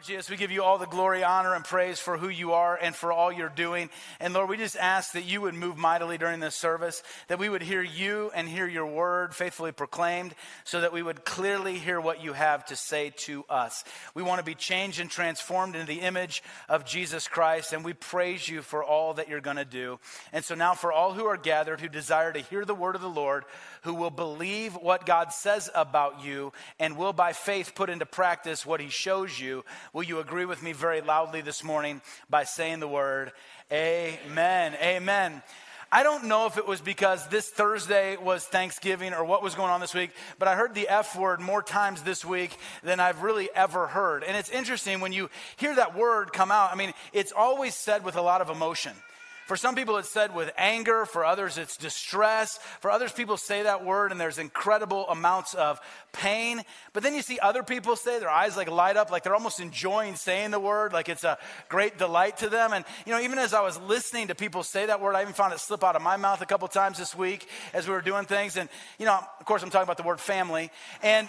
Lord Jesus, we give you all the glory, honor, and praise for who you are and for all you're doing. And Lord, we just ask that you would move mightily during this service, that we would hear you and hear your word faithfully proclaimed, so that we would clearly hear what you have to say to us. We want to be changed and transformed into the image of Jesus Christ, and we praise you for all that you're going to do. And so now for all who are gathered, who desire to hear the word of the Lord, who will believe what God says about you and will by faith put into practice what he shows you, will you agree with me very loudly this morning by saying the word, amen, amen. I don't know if it was because this Thursday was Thanksgiving or what was going on this week, but I heard the F word more times this week than I've really ever heard. And it's interesting when you hear that word come out. I mean, it's always said with a lot of emotion. For some people, it's said with anger. For others, it's distress. For others, people say that word and there's incredible amounts of pain. But then you see other people say, their eyes like light up, like they're almost enjoying saying the word, like it's a great delight to them. And, you know, even as I was listening to people say that word, I even found it slip out of my mouth a couple times this week as we were doing things. And, you know, of course, I'm talking about the word family. And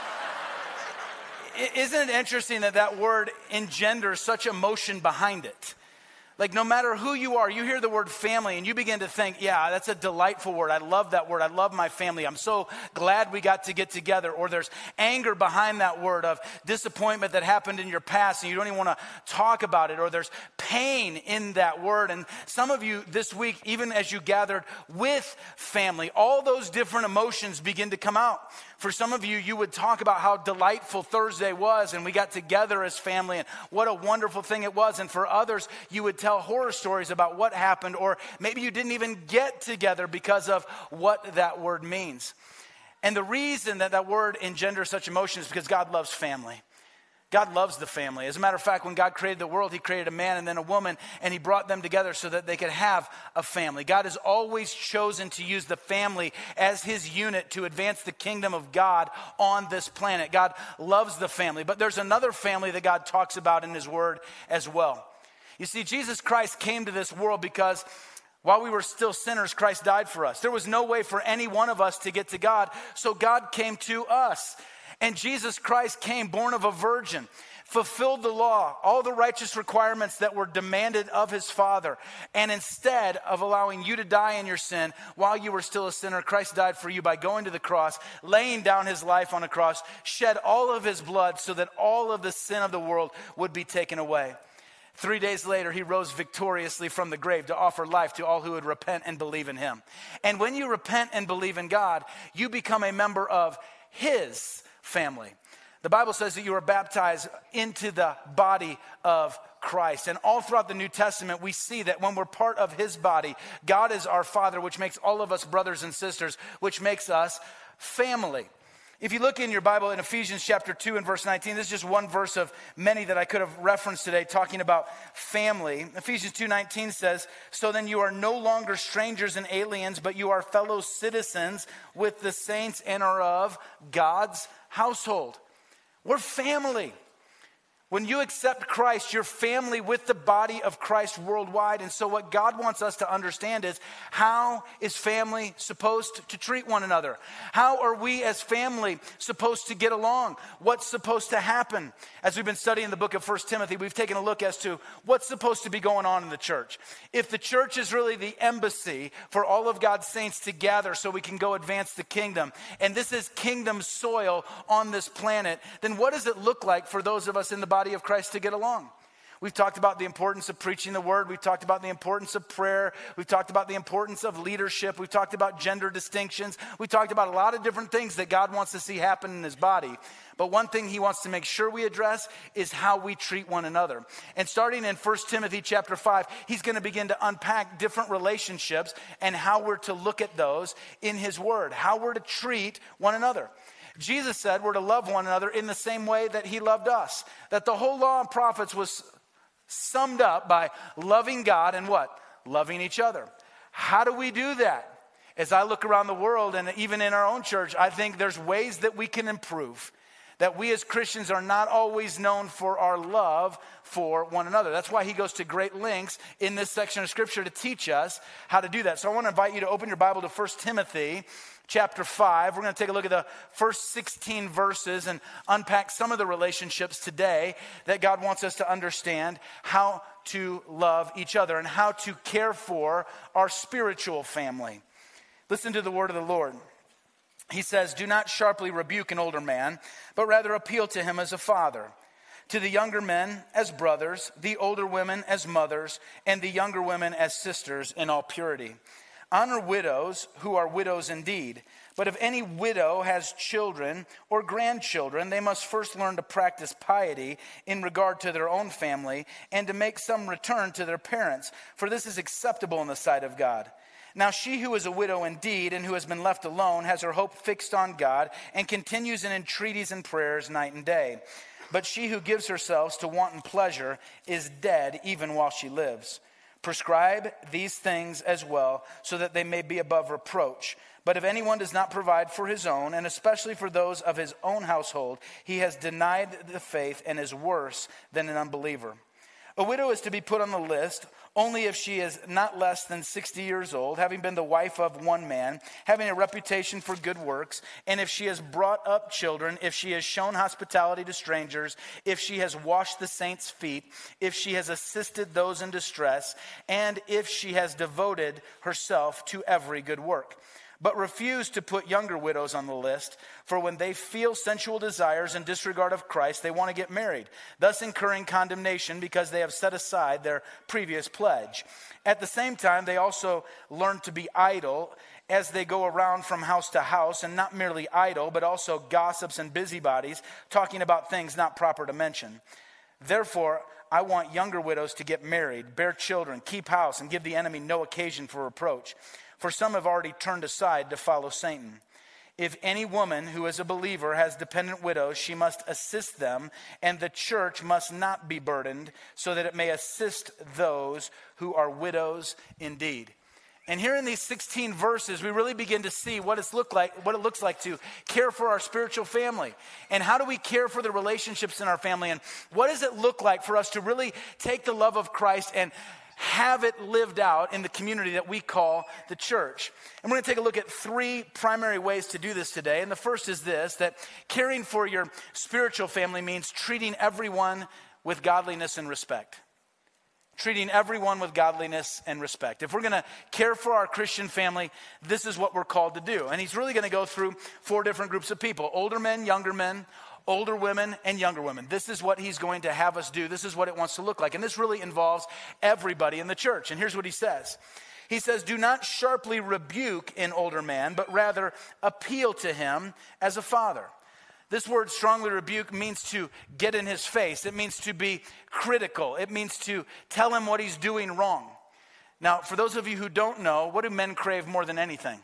isn't it interesting that that word engenders such emotion behind it? Like no matter who you are, you hear the word family and you begin to think, yeah, that's a delightful word. I love that word. I love my family. I'm so glad we got to get together. Or there's anger behind that word of disappointment that happened in your past and you don't even want to talk about it. Or there's pain in that word. And some of you this week, even as you gathered with family, all those different emotions begin to come out. For some of you, you would talk about how delightful Thursday was and we got together as family and what a wonderful thing it was. And for others, you would tell horror stories about what happened, or maybe you didn't even get together because of what that word means. And the reason that that word engenders such emotion is because God loves family. God loves the family. As a matter of fact, when God created the world, he created a man and then a woman, and he brought them together so that they could have a family. God has always chosen to use the family as his unit to advance the kingdom of God on this planet. God loves the family, but there's another family that God talks about in his word as well. You see, Jesus Christ came to this world because while we were still sinners, Christ died for us. There was no way for any one of us to get to God, so God came to us. And Jesus Christ came born of a virgin, fulfilled the law, all the righteous requirements that were demanded of his Father. And instead of allowing you to die in your sin while you were still a sinner, Christ died for you by going to the cross, laying down his life on a cross, shed all of his blood so that all of the sin of the world would be taken away. 3 days later, he rose victoriously from the grave to offer life to all who would repent and believe in him. And when you repent and believe in God, you become a member of his family. The Bible says that you are baptized into the body of Christ. And all throughout the New Testament, we see that when we're part of his body, God is our Father, which makes all of us brothers and sisters, which makes us family. If you look in your Bible in Ephesians chapter 2 and verse 19, this is just one verse of many that I could have referenced today talking about family. Ephesians 2:19 says, "So then you are no longer strangers and aliens, but you are fellow citizens with the saints and are of God's household." We're family. When you accept Christ, you're family with the body of Christ worldwide. And so what God wants us to understand is, how is family supposed to treat one another? How are we as family supposed to get along? What's supposed to happen? As we've been studying the book of 1 Timothy, we've taken a look as to what's supposed to be going on in the church. If the church is really the embassy for all of God's saints to gather so we can go advance the kingdom, and this is kingdom soil on this planet, then what does it look like for those of us in the body of Christ to get along? We've talked about the importance of preaching the word. We've talked about the importance of prayer. We've talked about the importance of leadership. We've talked about gender distinctions. We've talked about a lot of different things that God wants to see happen in his body. But one thing he wants to make sure we address is how we treat one another. And starting in 1 Timothy chapter 5, he's going to begin to unpack different relationships and how we're to look at those in his word, how we're to treat one another. Jesus said we're to love one another in the same way that he loved us. That the whole law and prophets was summed up by loving God and what? Loving each other. How do we do that? As I look around the world and even in our own church, I think there's ways that we can improve. that we as Christians are not always known for our love for one another. That's why he goes to great lengths in this section of Scripture to teach us how to do that. So I want to invite you to open your Bible to 1 Timothy chapter 5. We're going to take a look at the first 16 verses and unpack some of the relationships today that God wants us to understand how to love each other and how to care for our spiritual family. Listen to the word of the Lord. He says, "Do not sharply rebuke an older man, but rather appeal to him as a father. To the younger men as brothers, the older women as mothers, and the younger women as sisters in all purity. Honor widows who are widows indeed. But if any widow has children or grandchildren, they must first learn to practice piety in regard to their own family and to make some return to their parents, for this is acceptable in the sight of God. Now she who is a widow indeed and who has been left alone has her hope fixed on God and continues in entreaties and prayers night and day. But she who gives herself to wanton pleasure is dead even while she lives. Prescribe these things as well so that they may be above reproach. But if anyone does not provide for his own, and especially for those of his own household, he has denied the faith and is worse than an unbeliever. A widow is to be put on the list only if she is not less than 60 years old, having been the wife of one man, having a reputation for good works, and if she has brought up children, if she has shown hospitality to strangers, if she has washed the saints' feet, if she has assisted those in distress, and if she has devoted herself to every good work. But refuse to put younger widows on the list, for when they feel sensual desires in disregard of Christ, they want to get married, thus incurring condemnation because they have set aside their previous pledge. At the same time, they also learn to be idle as they go around from house to house, and not merely idle, but also gossips and busybodies, talking about things not proper to mention. Therefore, I want younger widows to get married, bear children, keep house, and give the enemy no occasion for reproach. For some have already turned aside to follow Satan. If any woman who is a believer has dependent widows, she must assist them, and the church must not be burdened, so that it may assist those who are widows indeed." And here in these 16 verses, we really begin to see what it looks like to care for our spiritual family. And how do we care for the relationships in our family? And what does it look like for us to really take the love of Christ and have it lived out in the community that we call the church? And we're going to take a look at three primary ways to do this today. And the first is this, that caring for your spiritual family means treating everyone with godliness and respect. Treating everyone with godliness and respect. If we're going to care for our Christian family, this is what we're called to do. And he's really going to go through four different groups of people: older men, older women, and younger women. This is what he's going to have us do. This is what it wants to look like. And this really involves everybody in the church. And here's what he says. He says, "Do not sharply rebuke an older man, but rather appeal to him as a father." This word strongly rebuke means to get in his face. It means to be critical. It means to tell him what he's doing wrong. Now, for those of you who don't know, what do men crave more than anything?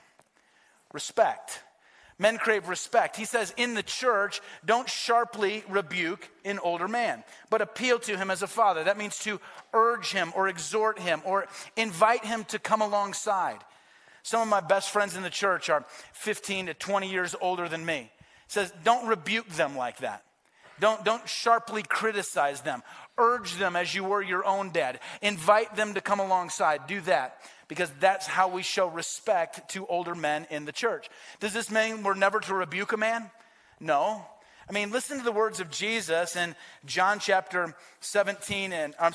Respect. Men crave respect. He says in the church, don't sharply rebuke an older man, but appeal to him as a father. That means to urge him or exhort him or invite him to come alongside. Some of my best friends in the church are 15 to 20 years older than me. He says, don't rebuke them like that. Don't sharply criticize them. Urge them as you were your own dad. Invite them to come alongside. Do that, because that's how we show respect to older men in the church. Does this mean we're never to rebuke a man? No. I mean, listen to the words of Jesus in Luke chapter 17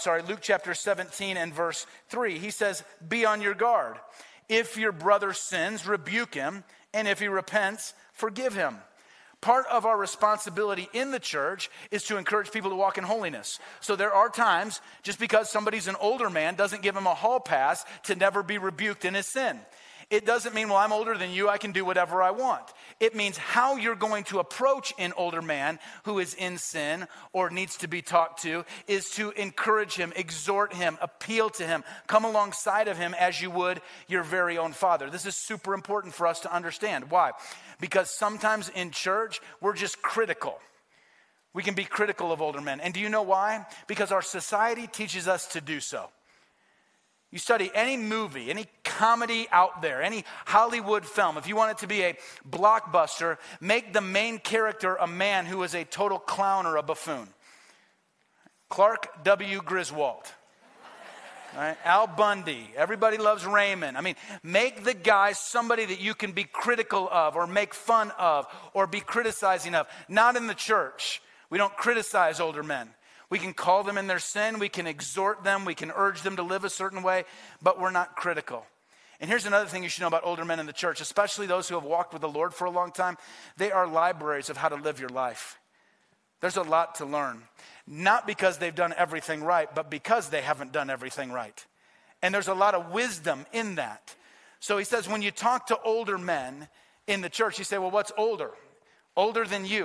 and verse 3. He says, "Be on your guard. If your brother sins, rebuke him, and if he repents, forgive him." Part of our responsibility in the church is to encourage people to walk in holiness. So there are times, just because somebody's an older man doesn't give him a hall pass to never be rebuked in his sin. It doesn't mean, well, I'm older than you, I can do whatever I want. It means how you're going to approach an older man who is in sin or needs to be talked to is to encourage him, exhort him, appeal to him, come alongside of him as you would your very own father. This is super important for us to understand. Why? Because sometimes in church, we're just critical. We can be critical of older men. And do you know why? Because our society teaches us to do so. You study any movie, any comedy out there, any Hollywood film. If you want it to be a blockbuster, make the main character a man who is a total clown or a buffoon. Clark W. Griswold. Right? Al Bundy. Everybody loves Raymond. I mean, make the guy somebody that you can be critical of or make fun of or be criticizing of. Not in the church. We don't criticize older men. We can call them in their sin. We can exhort them. We can urge them to live a certain way, but we're not critical. And here's another thing you should know about older men in the church, especially those who have walked with the Lord for a long time. They are libraries of how to live your life. There's a lot to learn. Not because they've done everything right, but because they haven't done everything right. And there's a lot of wisdom in that. So he says, when you talk to older men in the church, you say, well, what's older? Older than you.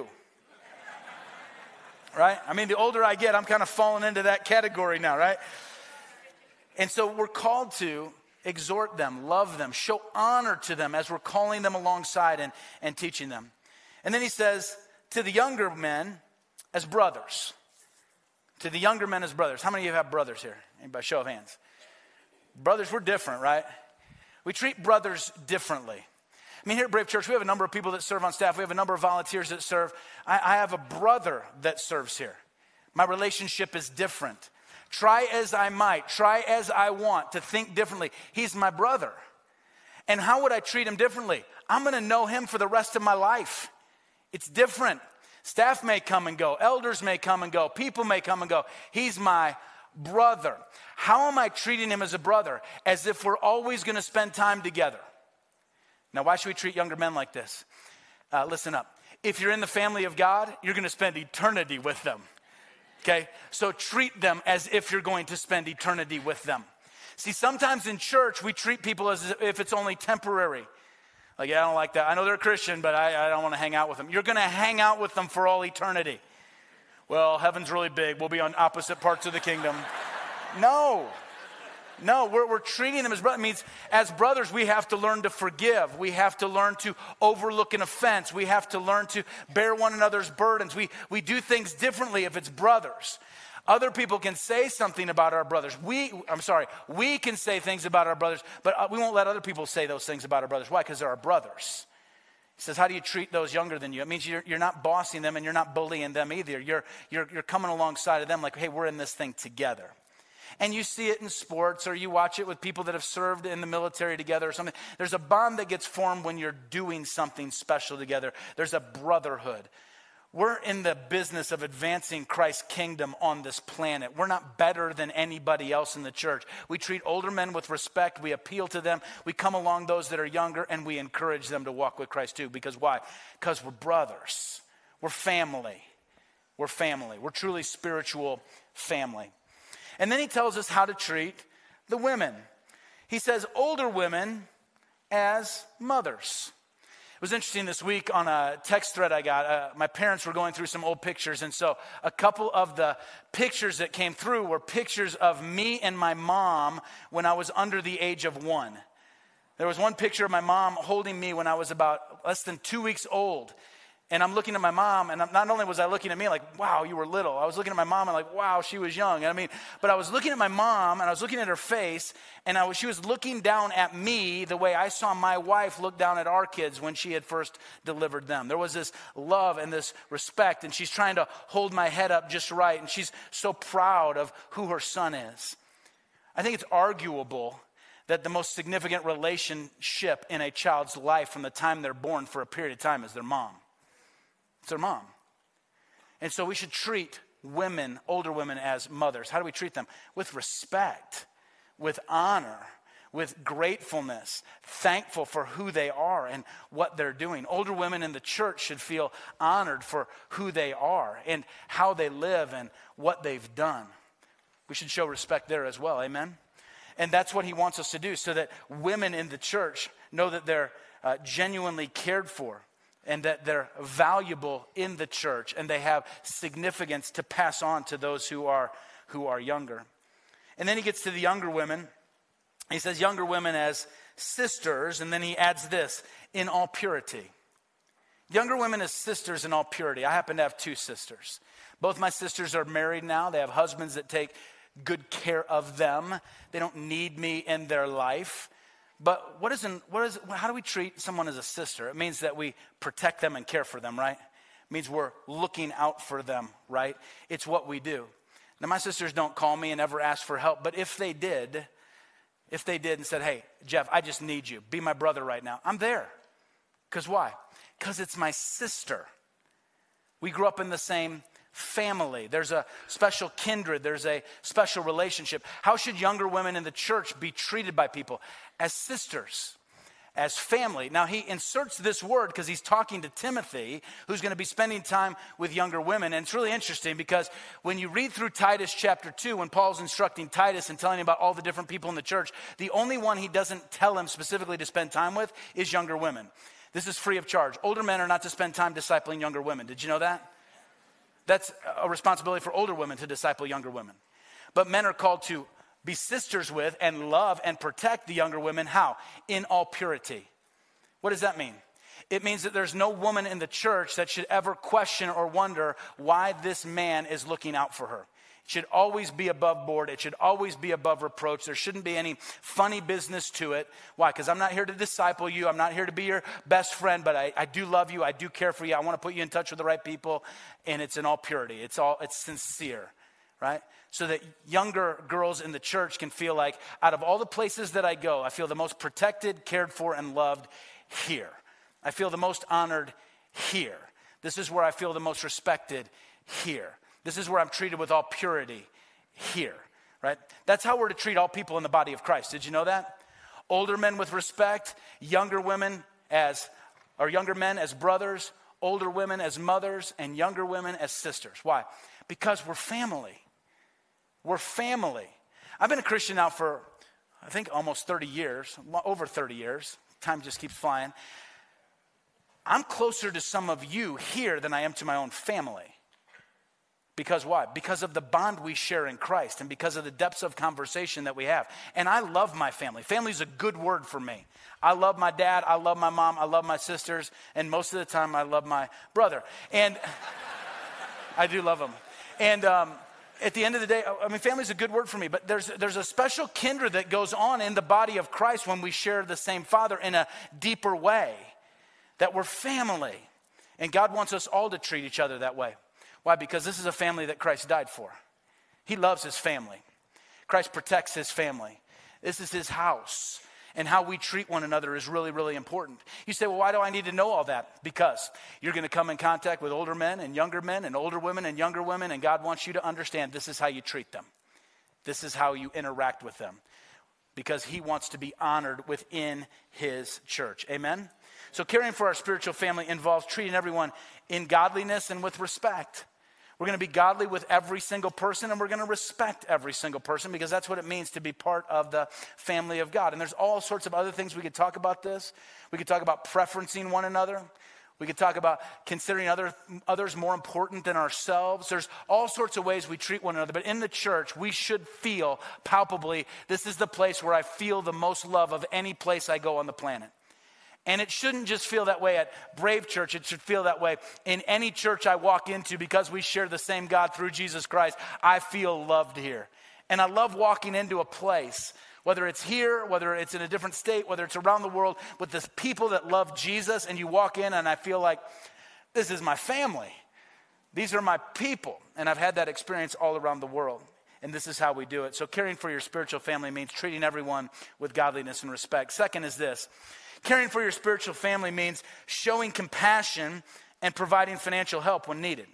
Right? I mean, the older I get, I'm kind of falling into that category now, right? And so we're called to exhort them, love them, show honor to them as we're calling them alongside and teaching them. And then he says, to the younger men as brothers. To the younger men as brothers. How many of you have brothers here? Anybody? Show of hands. Brothers, we're different, right? We treat brothers differently. I mean, here at Brave Church, we have a number of people that serve on staff. We have a number of volunteers that serve. I have a brother that serves here. My relationship is different. Try as I might, try as I want to think differently. He's my brother. And how would I treat him differently? I'm going to know him for the rest of my life. It's different. Staff may come and go. Elders may come and go. People may come and go. He's my brother. How am I treating him as a brother? As if we're always going to spend time together. Now, why should we treat younger men like this? Listen up. If you're in the family of God, you're going to spend eternity with them. Okay? So treat them as if you're going to spend eternity with them. See, sometimes in church, we treat people as if it's only temporary. Like, yeah, I don't like that. I know they're a Christian, but I don't want to hang out with them. You're going to hang out with them for all eternity. Well, heaven's really big. We'll be on opposite parts of the kingdom. No, we're treating them as brothers. It means as brothers, we have to learn to forgive. We have to learn to overlook an offense. We have to learn to bear one another's burdens. We do things differently if it's brothers. Other people can say something about our brothers. We can say things about our brothers, but we won't let other people say those things about our brothers. Why? Because they're our brothers. He says, how do you treat those younger than you? It means you're not bossing them and you're not bullying them either. You're coming alongside of them like, hey, we're in this thing together. And you see it in sports or you watch it with people that have served in the military together or something. There's a bond that gets formed when you're doing something special together. There's a brotherhood. We're in the business of advancing Christ's kingdom on this planet. We're not better than anybody else in the church. We treat older men with respect. We appeal to them. We come along those that are younger and we encourage them to walk with Christ too. Because why? Because we're brothers. We're family. We're family. We're truly spiritual family. And then he tells us how to treat the women. He says older women as mothers. It was interesting this week on a text thread I got. My parents were going through some old pictures. And so a couple of the pictures that came through were pictures of me and my mom when I was under the age of 1. There was one picture of my mom holding me when I was about less than 2 weeks old. And I'm looking at my mom, and not only was I looking at me like, wow, you were little. I was looking at my mom and like, wow, she was young. But I was looking at my mom, and I was looking at her face, and she was looking down at me the way I saw my wife look down at our kids when she had first delivered them. There was this love and this respect, and she's trying to hold my head up just right, and she's so proud of who her son is. I think it's arguable that the most significant relationship in a child's life from the time they're born for a period of time is their mom. It's their mom. And so we should treat women, older women, as mothers. How do we treat them? With respect, with honor, with gratefulness, thankful for who they are and what they're doing. Older women in the church should feel honored for who they are and how they live and what they've done. We should show respect there as well, amen? And that's what he wants us to do so that women in the church know that they're genuinely cared for, and that they're valuable in the church and they have significance to pass on to those who are younger. And then he gets to the younger women. He says younger women as sisters, and then he adds this, in all purity. Younger women as sisters in all purity. I happen to have 2 sisters. Both my sisters are married now. They have husbands that take good care of them. They don't need me in their life. But how do we treat someone as a sister? It means that we protect them and care for them, right? It means we're looking out for them, right? It's what we do. Now, my sisters don't call me and ever ask for help, but if they did and said, hey, Jeff, I just need you. Be my brother right now. I'm there. Because why? Because it's my sister. We grew up in the same family. There's a special kindred. There's a special relationship. How should younger women in the church be treated by people? As sisters, as family. Now, he inserts this word because he's talking to Timothy, who's going to be spending time with younger women. And it's really interesting because when you read through Titus chapter 2, when Paul's instructing Titus and telling him about all the different people in the church, the only one he doesn't tell him specifically to spend time with is younger women. This is free of charge. Older men are not to spend time discipling younger women. Did you know that? That's a responsibility for older women to disciple younger women. But men are called to be sisters with and love and protect the younger women. How? In all purity. What does that mean? It means that there's no woman in the church that should ever question or wonder why this man is looking out for her. It should always be above board. It should always be above reproach. There shouldn't be any funny business to it. Why? Because I'm not here to disciple you. I'm not here to be your best friend, but I do love you. I do care for you. I want to put you in touch with the right people, and it's in all purity. It's sincere, right? So that younger girls in the church can feel like out of all the places that I go, I feel the most protected, cared for, and loved here. I feel the most honored here. This is where I feel the most respected here. This is where I'm treated with all purity here, right? That's how we're to treat all people in the body of Christ. Did you know that? Older men with respect, younger men as brothers, older women as mothers, and younger women as sisters. Why? Because we're family. We're family. I've been a Christian now for, I think, almost 30 years, over 30 years. Time just keeps flying. I'm closer to some of you here than I am to my own family. Because why? Because of the bond we share in Christ and because of the depths of conversation that we have. And I love my family. Family is a good word for me. I love my dad. I love my mom. I love my sisters. And most of the time, I love my brother. And I do love him. And at the end of the day, I mean, family is a good word for me. But there's a special kindred that goes on in the body of Christ when we share the same Father in a deeper way. That we're family. And God wants us all to treat each other that way. Why? Because this is a family that Christ died for. He loves his family. Christ protects his family. This is his house. And how we treat one another is really, really important. You say, well, why do I need to know all that? Because you're going to come in contact with older men and older women and younger women, and God wants you to understand this is how you treat them. This is how you interact with them. Because he wants to be honored within his church. Amen? So caring for our spiritual family involves treating everyone in godliness and with respect. We're going to be godly with every single person, and we're going to respect every single person because that's what it means to be part of the family of God. And there's all sorts of other things we could talk about this. We could talk about preferencing one another. We could talk about considering others more important than ourselves. There's all sorts of ways we treat one another. But in the church, we should feel palpably, this is the place where I feel the most love of any place I go on the planet. And it shouldn't just feel that way at Brave Church. It should feel that way in any church I walk into because we share the same God through Jesus Christ. I feel loved here. And I love walking into a place, whether it's here, whether it's in a different state, whether it's around the world, with the people that love Jesus. And you walk in and I feel like, this is my family. These are my people. And I've had that experience all around the world. And this is how we do it. So caring for your spiritual family means treating everyone with godliness and respect. Second is this. Caring for your spiritual family means showing compassion and providing financial help when needed.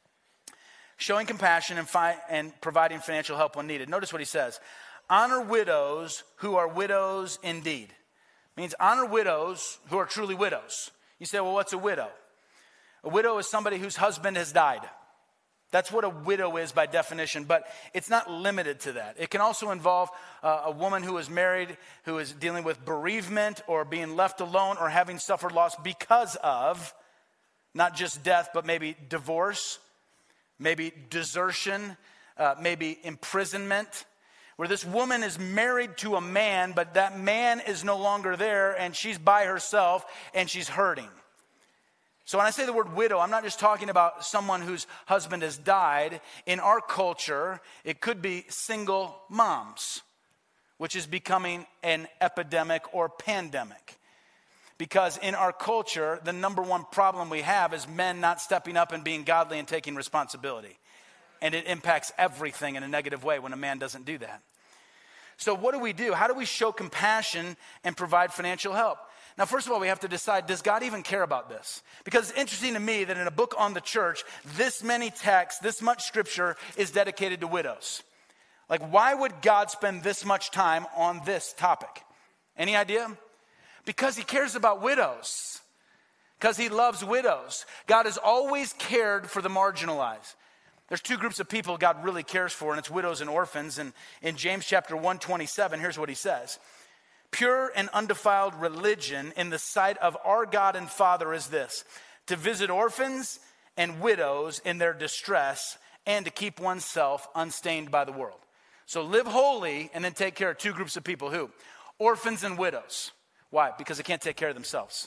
Showing compassion and providing financial help when needed. Notice what he says. Honor widows who are widows indeed. It means honor widows who are truly widows. You say, well, what's a widow? A widow is somebody whose husband has died. That's what a widow is by definition, but it's not limited to that. It can also involve a woman who is married, who is dealing with bereavement or being left alone or having suffered loss because of not just death, but maybe divorce, maybe desertion, maybe imprisonment, where this woman is married to a man, but that man is no longer there and she's by herself and she's hurting. So when I say the word widow, I'm not just talking about someone whose husband has died. In our culture, it could be single moms, which is becoming an epidemic or pandemic. Because in our culture, the number one problem we have is men not stepping up and being godly and taking responsibility. And it impacts everything in a negative way when a man doesn't do that. So what do? How do we show compassion and provide financial help? Now, first of all, we have to decide, does God even care about this? Because it's interesting to me that in a book on the church, this many texts, this much scripture is dedicated to widows. Like, why would God spend this much time on this topic? Any idea? Because he cares about widows. Because he loves widows. God has always cared for the marginalized. There's two groups of people God really cares for, and it's widows and orphans. And in James chapter 1:27, here's what he says. Pure and undefiled religion in the sight of our God and Father is this, to visit orphans and widows in their distress and to keep oneself unstained by the world. So live holy and then take care of two groups of people. Who? Orphans and widows. Why? Because they can't take care of themselves.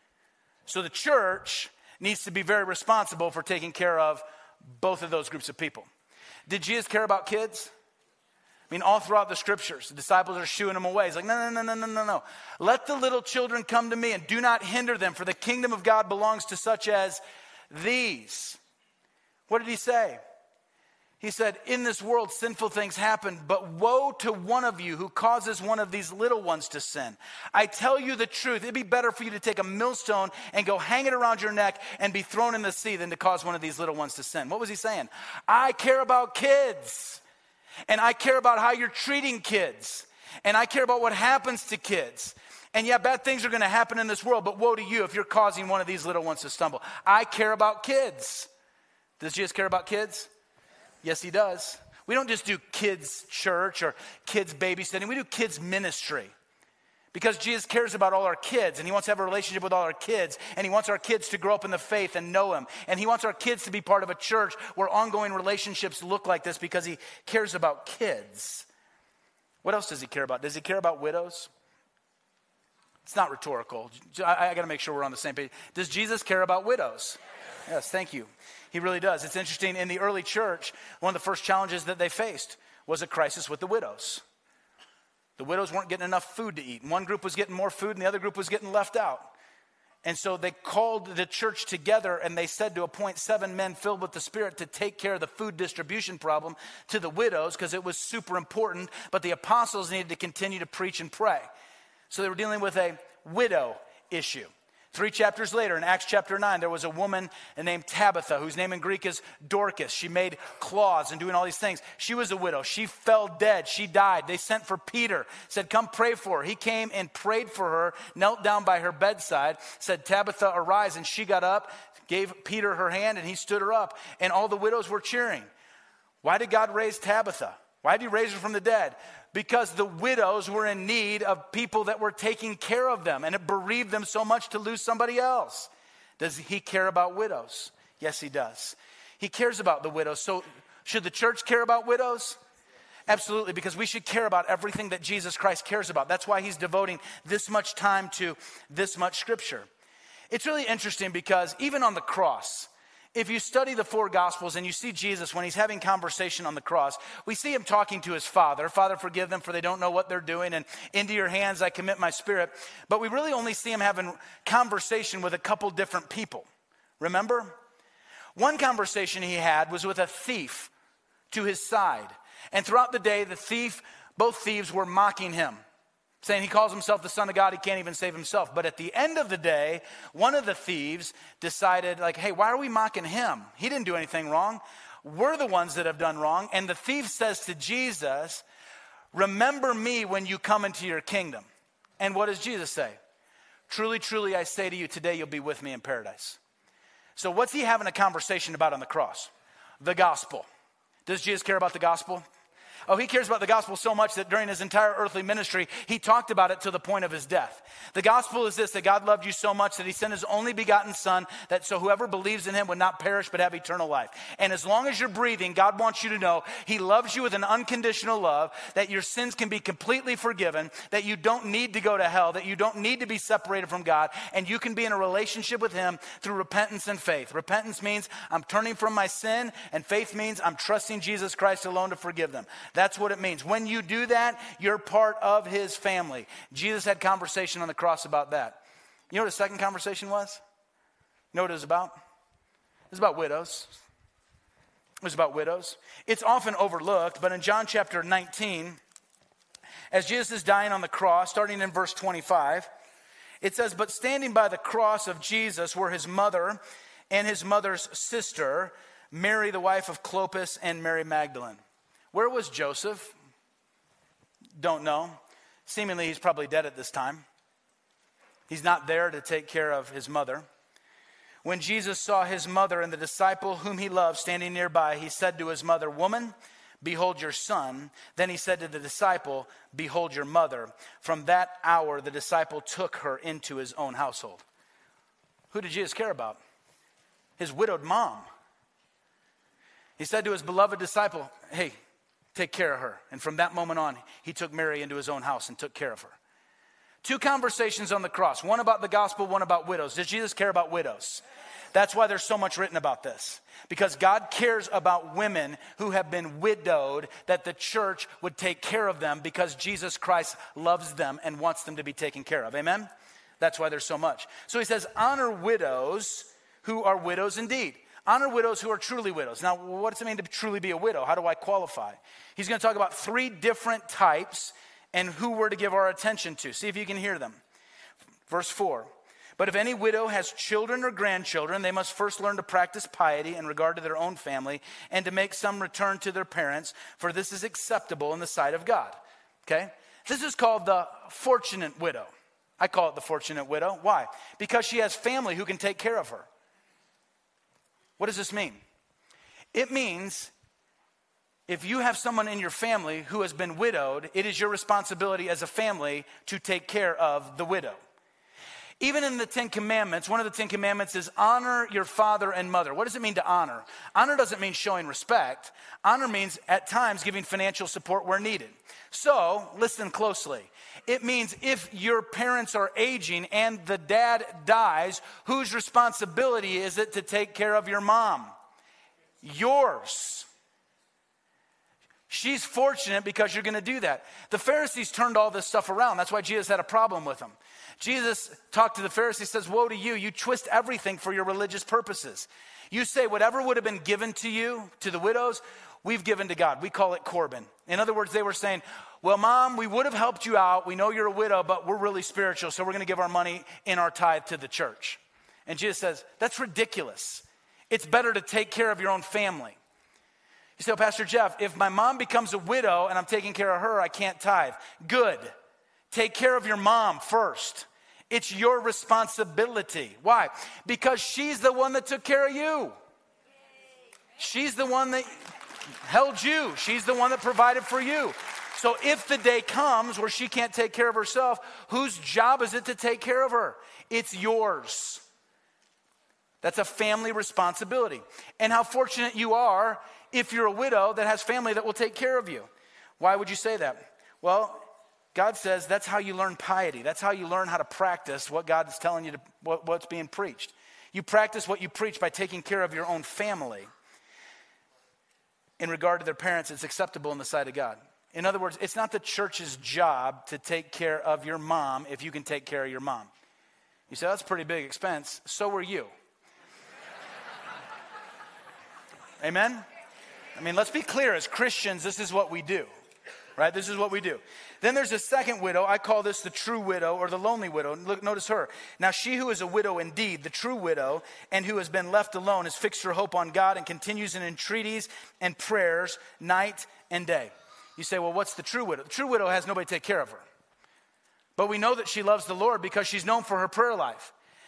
So the church needs to be very responsible for taking care of both of those groups of people. Did Jesus care about kids? I mean, all throughout the scriptures, the disciples are shooing them away. He's like, no. Let the little children come to me and do not hinder them, for the kingdom of God belongs to such as these. What did he say? He said, in this world, sinful things happen, but woe to one of you who causes one of these little ones to sin. I tell you the truth, it'd be better for you to take a millstone and go hang it around your neck and be thrown in the sea than to cause one of these little ones to sin. What was he saying? I care about kids. And I care about how you're treating kids. And I care about what happens to kids. And yeah, bad things are going to happen in this world, but woe to you if you're causing one of these little ones to stumble. I care about kids. Does Jesus care about kids? Yes, he does. We don't just do kids church or kids babysitting. We do kids ministry. Because Jesus cares about all our kids, and he wants to have a relationship with all our kids, and he wants our kids to grow up in the faith and know him. And he wants our kids to be part of a church where ongoing relationships look like this because he cares about kids. What else does he care about? Does he care about widows? It's not rhetorical. I got to make sure we're on the same page. Does Jesus care about widows? Yes, thank you. He really does. It's interesting. In the early church, one of the first challenges that they faced was a crisis with the widows. The widows weren't getting enough food to eat. And one group was getting more food and the other group was getting left out. And so they called the church together and they said to appoint 7 men filled with the Spirit to take care of the food distribution problem to the widows because it was super important. But the apostles needed to continue to preach and pray. So they were dealing with a widow issue. 3 chapters later, in Acts chapter 9, there was a woman named Tabitha, whose name in Greek is Dorcas. She made cloths and doing all these things. She was a widow. She fell dead. She died. They sent for Peter, said, come pray for her. He came and prayed for her, knelt down by her bedside, said, Tabitha, arise. And she got up, gave Peter her hand, and he stood her up. And all the widows were cheering. Why did God raise Tabitha? Why did he raise her from the dead? Because the widows were in need of people that were taking care of them. And it bereaved them so much to lose somebody else. Does he care about widows? Yes, he does. He cares about the widows. So should the church care about widows? Absolutely, because we should care about everything that Jesus Christ cares about. That's why he's devoting this much time to this much scripture. It's really interesting because even on the cross, if you study the 4 Gospels and you see Jesus when he's having conversation on the cross, we see him talking to his Father. Father, forgive them for they don't know what they're doing, and into your hands I commit my spirit. But we really only see him having conversation with a couple different people. Remember? One conversation he had was with a thief to his side. And throughout the day, both thieves were mocking him, saying he calls himself the Son of God, he can't even save himself. But at the end of the day, one of the thieves decided, like, hey, why are we mocking him? He didn't do anything wrong. We're the ones that have done wrong. And the thief says to Jesus, remember me when you come into your kingdom. And what does Jesus say? Truly, truly, I say to you, today you'll be with me in paradise. So what's he having a conversation about on the cross? The gospel. Does Jesus care about the gospel? Oh, he cares about the gospel so much that during his entire earthly ministry, he talked about it to the point of his death. The gospel is this, that God loved you so much that he sent his only begotten son, that so whoever believes in him would not perish but have eternal life. And as long as you're breathing, God wants you to know he loves you with an unconditional love, that your sins can be completely forgiven, that you don't need to go to hell, that you don't need to be separated from God, and you can be in a relationship with him through repentance and faith. Repentance means I'm turning from my sin, and faith means I'm trusting Jesus Christ alone to forgive them. That's what it means. When you do that, you're part of his family. Jesus had conversation on the cross about that. You know what his second conversation was? You know what it was about? It was about widows. It was about widows. It's often overlooked, but in John chapter 19, as Jesus is dying on the cross, starting in verse 25, it says, "But standing by the cross of Jesus were his mother and his mother's sister, Mary, the wife of Clopas, and Mary Magdalene." Where was Joseph? Don't know. Seemingly he's probably dead at this time. He's not there to take care of his mother. When Jesus saw his mother and the disciple whom he loved standing nearby, he said to his mother, "Woman, behold your son." Then he said to the disciple, "Behold your mother." From that hour, the disciple took her into his own household. Who did Jesus care about? His widowed mom. He said to his beloved disciple, "Hey, take care of her." And from that moment on, he took Mary into his own house and took care of her. Two conversations on the cross, one about the gospel, one about widows. Does Jesus care about widows? That's why there's so much written about this. Because God cares about women who have been widowed, that the church would take care of them because Jesus Christ loves them and wants them to be taken care of. Amen? That's why there's so much. So he says, honor widows who are widows indeed. Honor widows who are truly widows. Now, what does it mean to truly be a widow? How do I qualify? He's going to talk about three different types and who we're to give our attention to. See if you can hear them. Verse 4. "But if any widow has children or grandchildren, they must first learn to practice piety in regard to their own family and to make some return to their parents, for this is acceptable in the sight of God." Okay? This is called the fortunate widow. I call it the fortunate widow. Why? Because she has family who can take care of her. What does this mean? It means if you have someone in your family who has been widowed, it is your responsibility as a family to take care of the widow. Even in the Ten Commandments, one of the Ten Commandments is honor your father and mother. What does it mean to honor? Honor doesn't mean showing respect. Honor means at times giving financial support where needed. So, listen closely. It means if your parents are aging and the dad dies, whose responsibility is it to take care of your mom? Yours. She's fortunate because you're going to do that. The Pharisees turned all this stuff around. That's why Jesus had a problem with them. Jesus talked to the Pharisees, says, "Woe to you, you twist everything for your religious purposes. You say whatever would have been given to you, to the widows, we've given to God. We call it Corban." In other words, they were saying, "Well, Mom, we would have helped you out. We know you're a widow, but we're really spiritual, so we're going to give our money in our tithe to the church." And Jesus says, that's ridiculous. It's better to take care of your own family. You say, "Oh, Pastor Jeff, if my mom becomes a widow and I'm taking care of her, I can't tithe." Good. Take care of your mom first. It's your responsibility. Why? Because she's the one that took care of you. She's the one that held you. She's the one that provided for you. So if the day comes where she can't take care of herself, whose job is it to take care of her? It's yours. That's a family responsibility. And how fortunate you are if you're a widow that has family that will take care of you. Why would you say that? Well, God says that's how you learn piety. That's how you learn how to practice what God is telling you, what's being preached. You practice what you preach by taking care of your own family. In regard to their parents, it's acceptable in the sight of God. In other words, it's not the church's job to take care of your mom if you can take care of your mom. You say, that's a pretty big expense. So are you. Amen? I mean, let's be clear. As Christians, this is what we do. Right? This is what we do. Then there's a second widow. I call this the true widow or the lonely widow. Look, notice her. "Now she who is a widow indeed, the true widow, and who has been left alone, has fixed her hope on God and continues in entreaties and prayers night and day." You say, well, what's the true widow? The true widow has nobody to take care of her. But we know that she loves the Lord because she's known for her prayer life.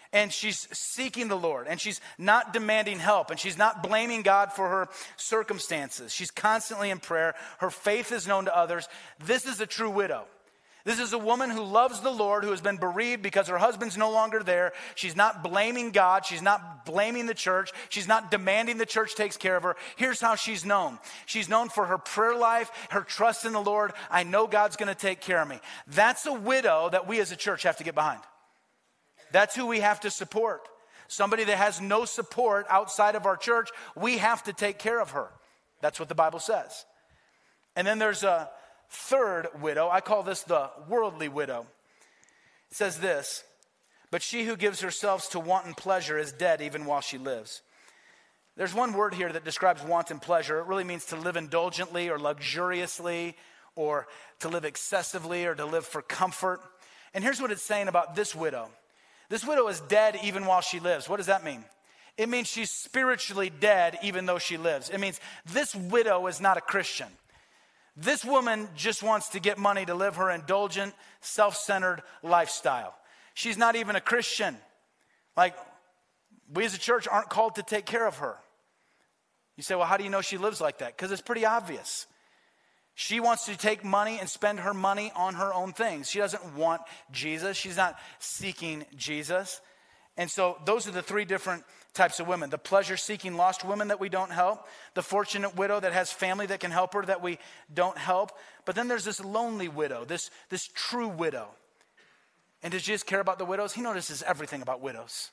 and she's seeking the Lord, and she's not demanding help, and she's not blaming God for her circumstances. She's constantly in prayer. Her faith is known to others. This is a true widow. This is a woman who loves the Lord, who has been bereaved because her husband's no longer there. She's not blaming God. She's not blaming the church. She's not demanding the church takes care of her. Here's how she's known. She's known for her prayer life, her trust in the Lord. I know God's going to take care of me. That's a widow that we as a church have to get behind. That's who we have to support. Somebody that has no support outside of our church, we have to take care of her. That's what the Bible says. And then there's a third widow. I call this the worldly widow. It says this, but she who gives herself to wanton pleasure is dead even while she lives. There's one word here that describes wanton pleasure. It really means to live indulgently or luxuriously, or to live excessively, or to live for comfort. And here's what it's saying about this widow. This widow is dead even while she lives. What does that mean? It means she's spiritually dead even though she lives. It means this widow is not a Christian. This woman just wants to get money to live her indulgent, self-centered lifestyle. She's not even a Christian. Like, we as a church aren't called to take care of her. You say, well, how do you know she lives like that? Because it's pretty obvious. She wants to take money and spend her money on her own things. She doesn't want Jesus. She's not seeking Jesus. And so those are the three different types of women. The pleasure-seeking lost women that we don't help. The fortunate widow that has family that can help her that we don't help. But then there's this lonely widow, this true widow. And does Jesus care about the widows? He notices everything about widows.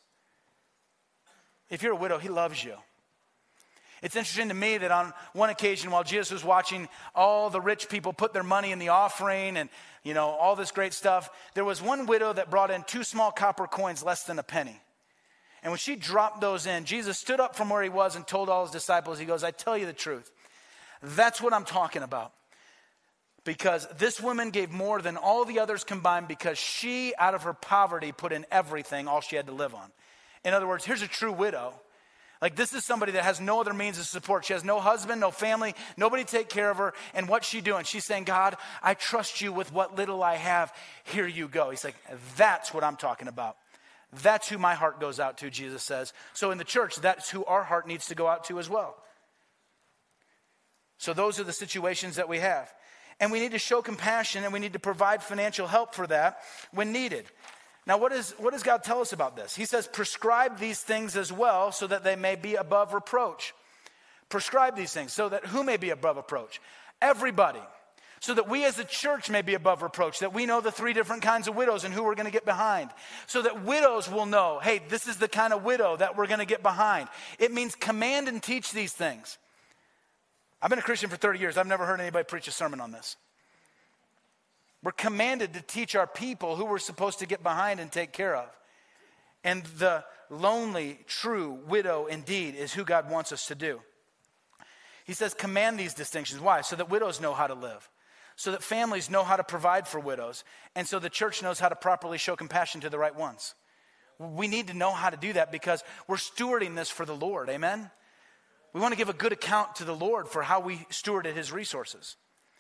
If you're a widow, he loves you. It's interesting to me that on one occasion while Jesus was watching all the rich people put their money in the offering and, all this great stuff, there was one widow that brought in 2 small copper coins less than a penny. And when she dropped those in, Jesus stood up from where he was and told all his disciples, he goes, I tell you the truth. That's what I'm talking about. Because this woman gave more than all the others combined because she, out of her poverty, put in everything, all she had to live on. In other words, here's a true widow. Like, this is somebody that has no other means of support. She has no husband, no family, nobody to take care of her. And what's she doing? She's saying, God, I trust you with what little I have. Here you go. He's like, that's what I'm talking about. That's who my heart goes out to, Jesus says. So in the church, that's who our heart needs to go out to as well. So those are the situations that we have. And we need to show compassion, and we need to provide financial help for that when needed. Now, what does God tell us about this? He says, prescribe these things as well so that they may be above reproach. Prescribe these things so that who may be above reproach? Everybody. So that we as a church may be above reproach, that we know the 3 different kinds of widows and who we're going to get behind. So that widows will know, hey, this is the kind of widow that we're going to get behind. It means command and teach these things. I've been a Christian for 30 years. I've never heard anybody preach a sermon on this. We're commanded to teach our people who we're supposed to get behind and take care of. And the lonely, true widow indeed is who God wants us to do. He says command these distinctions. Why? So that widows know how to live. So that families know how to provide for widows. And so the church knows how to properly show compassion to the right ones. We need to know how to do that because we're stewarding this for the Lord. Amen? We want to give a good account to the Lord for how we stewarded his resources.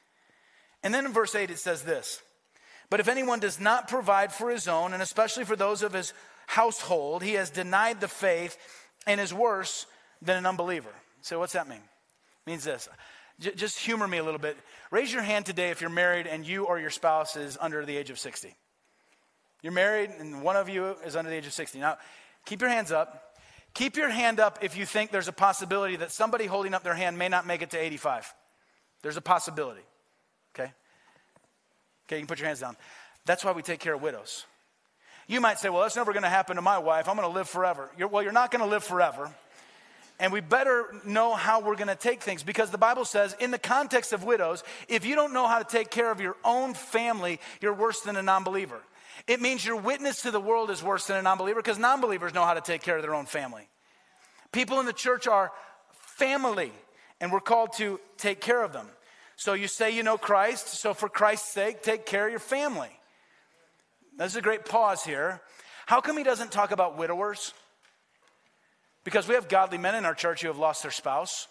And then in verse 8 it says this, but if anyone does not provide for his own, and especially for those of his household, he has denied the faith and is worse than an unbeliever. So what's that mean? It means this. Just humor me a little bit. Raise your hand today if you're married and you or your spouse is under the age of 60. You're married and one of you is under the age of 60. Now, keep your hands up. Keep your hand up if you think there's a possibility that somebody holding up their hand may not make it to 85. There's a possibility. Okay, you can put your hands down. That's why we take care of widows. You might say, well, that's never going to happen to my wife. I'm going to live forever. You're not going to live forever. And we better know how we're going to take things because the Bible says in the context of widows, if you don't know how to take care of your own family, you're worse than a non-believer. It means your witness to the world is worse than a non-believer because non-believers know how to take care of their own family. People in the church are family, and we're called to take care of them. So you say you know Christ, so for Christ's sake, take care of your family. There's a great pause here. How come he doesn't talk about widowers? Because we have godly men in our church who have lost their spouse.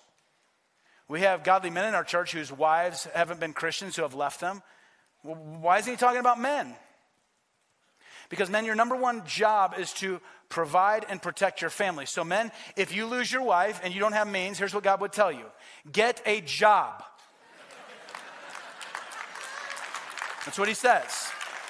We have godly men in our church whose wives haven't been Christians who have left them. Why isn't he talking about men? Because men, your number one job is to provide and protect your family. So men, if you lose your wife and you don't have means, here's what God would tell you. Get a job. That's what he says.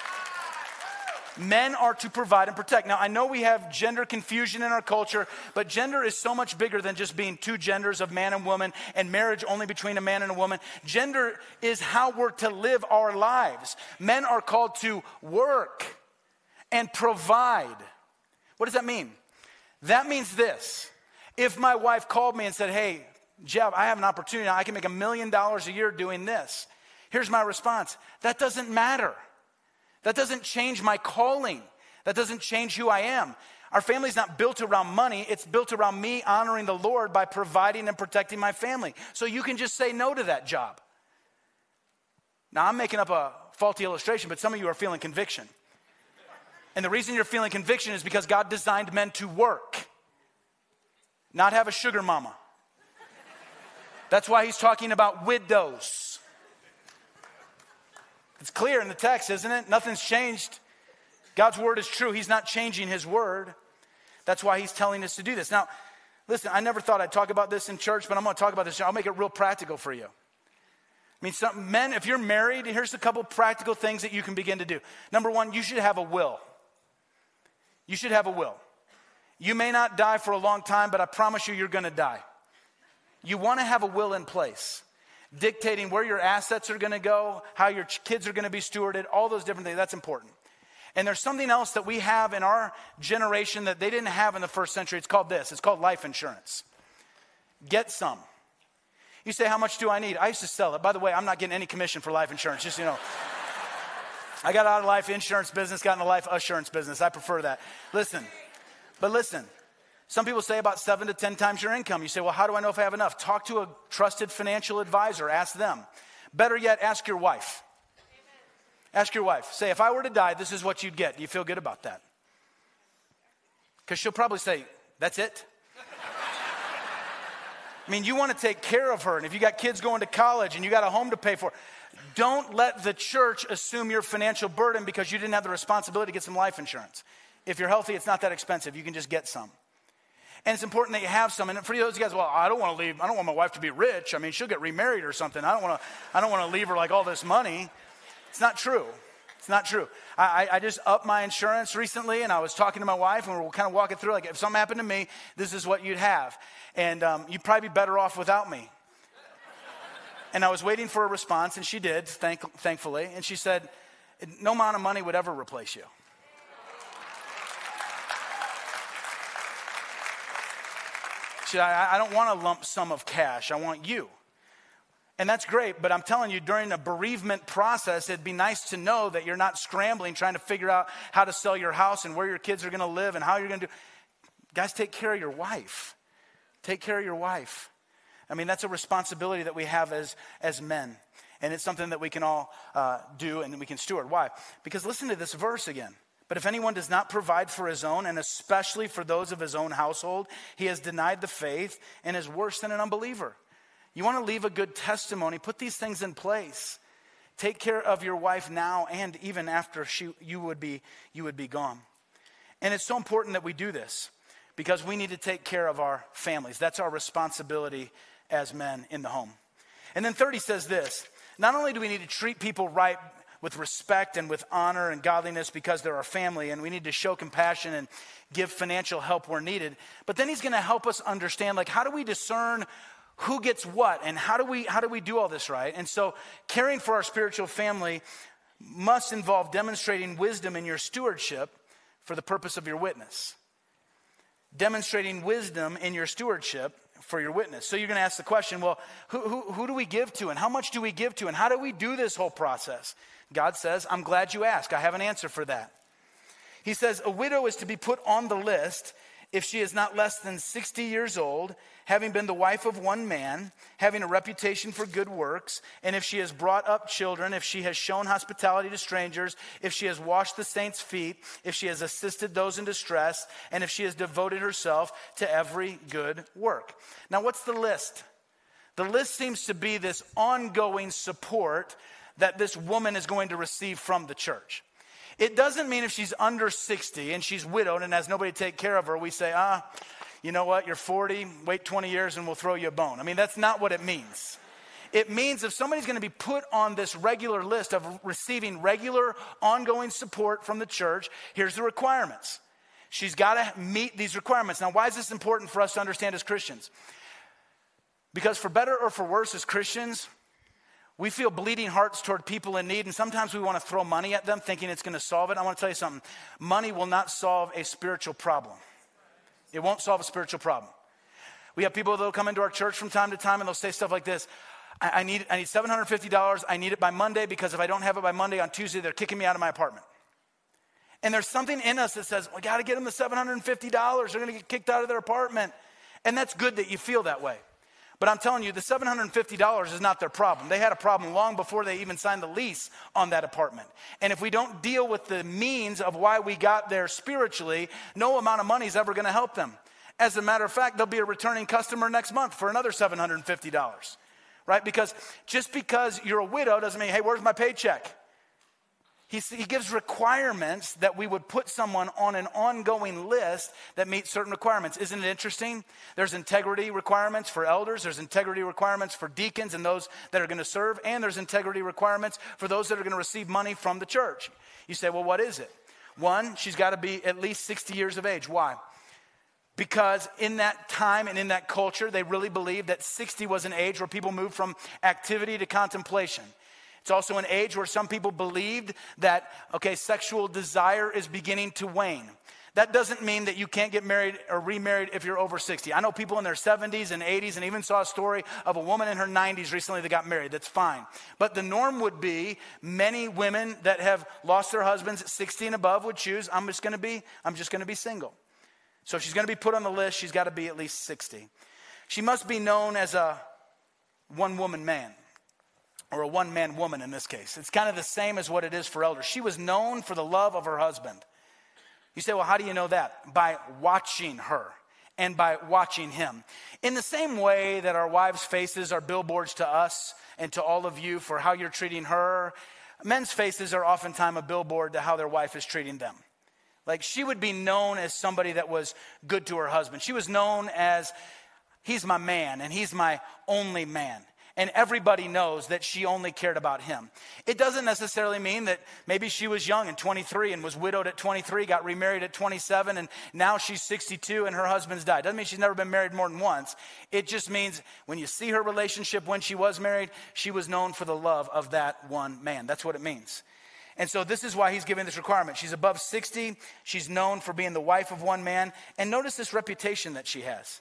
Men are to provide and protect. Now, I know we have gender confusion in our culture, but gender is so much bigger than just being two genders of man and woman and marriage only between a man and a woman. Gender is how we're to live our lives. Men are called to work and provide. What does that mean? That means this. If my wife called me and said, hey, Jeff, I have an opportunity. I can make $1 million a year doing this. Here's my response. That doesn't matter. That doesn't change my calling. That doesn't change who I am. Our family's not built around money. It's built around me honoring the Lord by providing and protecting my family. So you can just say no to that job. Now, I'm making up a faulty illustration, but some of you are feeling conviction. And the reason you're feeling conviction is because God designed men to work, not have a sugar mama. That's why he's talking about widows. It's clear in the text, isn't it? Nothing's changed. God's word is true. He's not changing his word. That's why he's telling us to do this. Now, listen, I never thought I'd talk about this in church, but I'm going to talk about this. I'll make it real practical for you. I mean, some men, if you're married, here's a couple practical things that you can begin to do. Number one, you should have a will. You should have a will. You may not die for a long time, but I promise you, you're going to die. You want to have a will in place, dictating where your assets are going to go, how your kids are going to be stewarded, all those different things. That's important. And there's something else that we have in our generation that they didn't have in the first century. It's called this. It's called life insurance. Get some. You say, how much do I need? I used to sell it. By the way, I'm not getting any commission for life insurance, just, you know. I got out of life insurance business, got into life assurance business. I prefer that. Listen. Some people say about 7 to 10 times your income. You say, well, how do I know if I have enough? Talk to a trusted financial advisor. Ask them. Better yet, ask your wife. Amen. Ask your wife. Say, if I were to die, this is what you'd get. Do you feel good about that? Because she'll probably say, that's it. I mean, you want to take care of her. And if you got kids going to college and you got a home to pay for, don't let the church assume your financial burden because you didn't have the responsibility to get some life insurance. If you're healthy, it's not that expensive. You can just get some. And it's important that you have some. And for those guys, well, I don't want my wife to be rich. I mean, she'll get remarried or something. I don't want to leave her like all this money. It's not true. It's not true. I just upped my insurance recently, and I was talking to my wife, and we were kind of walking through, like, if something happened to me, this is what you'd have. And you'd probably be better off without me. And I was waiting for a response, and she did, thankfully. And she said, no amount of money would ever replace you. She said, I don't want a lump sum of cash. I want you. And that's great, but I'm telling you, during a bereavement process, it'd be nice to know that you're not scrambling, trying to figure out how to sell your house and where your kids are going to live and how you're going to do. Guys, take care of your wife. Take care of your wife. I mean, that's a responsibility that we have as men. And it's something that we can all do and we can steward. Why? Because listen to this verse again. But if anyone does not provide for his own, and especially for those of his own household, he has denied the faith and is worse than an unbeliever. You want to leave a good testimony, put these things in place. Take care of your wife now and even after you would be gone. And it's so important that we do this because we need to take care of our families. That's our responsibility as men in the home. And then 30 says this, not only do we need to treat people right with respect and with honor and godliness because they're our family and we need to show compassion and give financial help where needed, but then he's going to help us understand, like, how do we discern who gets what and how do we do all this right? And so caring for our spiritual family must involve demonstrating wisdom in your stewardship for the purpose of your witness. Demonstrating wisdom in your stewardship for your witness. So you're going to ask the question, well, who do we give to and how much do we give to and how do we do this whole process? God says, I'm glad you asked. I have an answer for that. He says, a widow is to be put on the list if she is not less than 60 years old, having been the wife of one man, having a reputation for good works, and if she has brought up children, if she has shown hospitality to strangers, if she has washed the saints' feet, if she has assisted those in distress, and if she has devoted herself to every good work. Now, what's the list? The list seems to be this ongoing support that this woman is going to receive from the church. It doesn't mean if she's under 60 and she's widowed and has nobody to take care of her, we say, you know what, you're 40, wait 20 years and we'll throw you a bone. I mean, that's not what it means. It means if somebody's going to be put on this regular list of receiving regular, ongoing support from the church, here's the requirements. She's got to meet these requirements. Now, why is this important for us to understand as Christians? Because for better or for worse, as Christians, we feel bleeding hearts toward people in need, and sometimes we want to throw money at them thinking it's going to solve it. I want to tell you something. Money will not solve a spiritual problem. It won't solve a spiritual problem. We have people that will come into our church from time to time, and they'll say stuff like this. I need $750. I need it by Monday, because if I don't have it by Monday, on Tuesday, they're kicking me out of my apartment. And there's something in us that says, we got to get them the $750. They're going to get kicked out of their apartment. And that's good that you feel that way. But I'm telling you, the $750 is not their problem. They had a problem long before they even signed the lease on that apartment. And if we don't deal with the means of why we got there spiritually, no amount of money is ever going to help them. As a matter of fact, they'll be a returning customer next month for another $750, right? Because just because you're a widow doesn't mean, hey, where's my paycheck? He gives requirements that we would put someone on an ongoing list that meets certain requirements. Isn't it interesting? There's integrity requirements for elders. There's integrity requirements for deacons and those that are going to serve. And there's integrity requirements for those that are going to receive money from the church. You say, well, what is it? One, she's got to be at least 60 years of age. Why? Because in that time and in that culture, they really believed that 60 was an age where people moved from activity to contemplation. It's also an age where some people believed that, sexual desire is beginning to wane. That doesn't mean that you can't get married or remarried if you're over 60. I know people in their 70s and 80s, and even saw a story of a woman in her 90s recently that got married. That's fine. But the norm would be many women that have lost their husbands at 60 and above would choose, I'm just going to be single. So if she's going to be put on the list, she's got to be at least 60. She must be known as a one-woman man. Or a one-man woman in this case. It's kind of the same as what it is for elders. She was known for the love of her husband. You say, well, how do you know that? By watching her and by watching him. In the same way that our wives' faces are billboards to us and to all of you for how you're treating her, men's faces are oftentimes a billboard to how their wife is treating them. Like, she would be known as somebody that was good to her husband. She was known as, he's my man and he's my only man. And everybody knows that she only cared about him. It doesn't necessarily mean that maybe she was young at 23 and was widowed at 23, got remarried at 27, and now she's 62 and her husband's died. Doesn't mean she's never been married more than once. It just means when you see her relationship when she was married, she was known for the love of that one man. That's what it means. And so this is why he's giving this requirement. She's above 60. She's known for being the wife of one man. And notice this reputation that she has.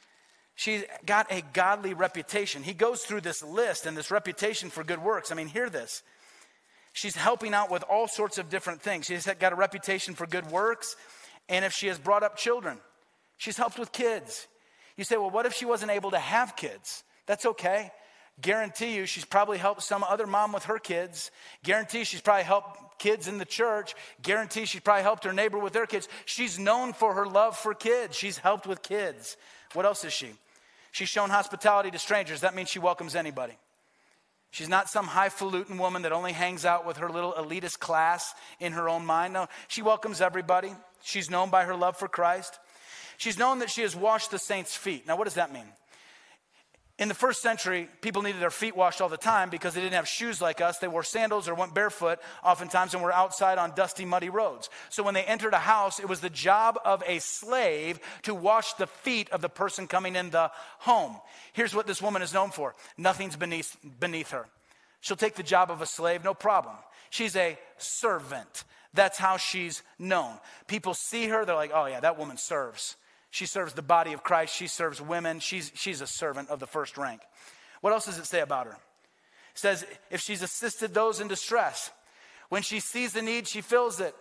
She's got a godly reputation. He goes through this list and this reputation for good works. I mean, hear this. She's helping out with all sorts of different things. She's got a reputation for good works. And if she has brought up children, she's helped with kids. You say, well, what if she wasn't able to have kids? That's okay. Guarantee you she's probably helped some other mom with her kids. Guarantee she's probably helped kids in the church. Guarantee she's probably helped her neighbor with their kids. She's known for her love for kids. She's helped with kids. What else is she? She's shown hospitality to strangers. That means she welcomes anybody. She's not some highfalutin woman that only hangs out with her little elitist class in her own mind. No, she welcomes everybody. She's known by her love for Christ. She's known that she has washed the saints' feet. Now, what does that mean? In the first century, people needed their feet washed all the time because they didn't have shoes like us. They wore sandals or went barefoot oftentimes and were outside on dusty, muddy roads. So when they entered a house, it was the job of a slave to wash the feet of the person coming in the home. Here's what this woman is known for. Nothing's beneath her. She'll take the job of a slave, no problem. She's a servant. That's how she's known. People see her, they're like, oh yeah, that woman serves. She serves the body of Christ. She serves women. She's a servant of the first rank. What else does it say about her? It says if she's assisted those in distress, when she sees the need, she fills it.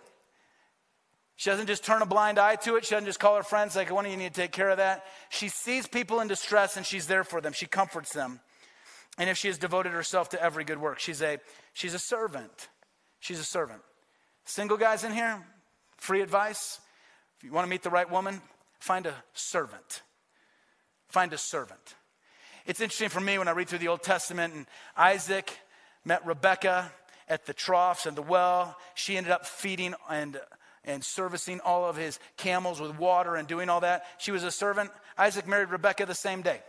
She doesn't just turn a blind eye to it. She doesn't just call her friends like, one of you need to take care of that. She sees people in distress and she's there for them. She comforts them. And if she has devoted herself to every good work, she's a servant. She's a servant. Single guys in here, free advice. If you want to meet the right woman, find a servant. Find a servant. It's interesting for me when I read through the Old Testament and Isaac met Rebekah at the troughs and the well. She ended up feeding and servicing all of his camels with water and doing all that. She was a servant. Isaac married Rebekah the same day.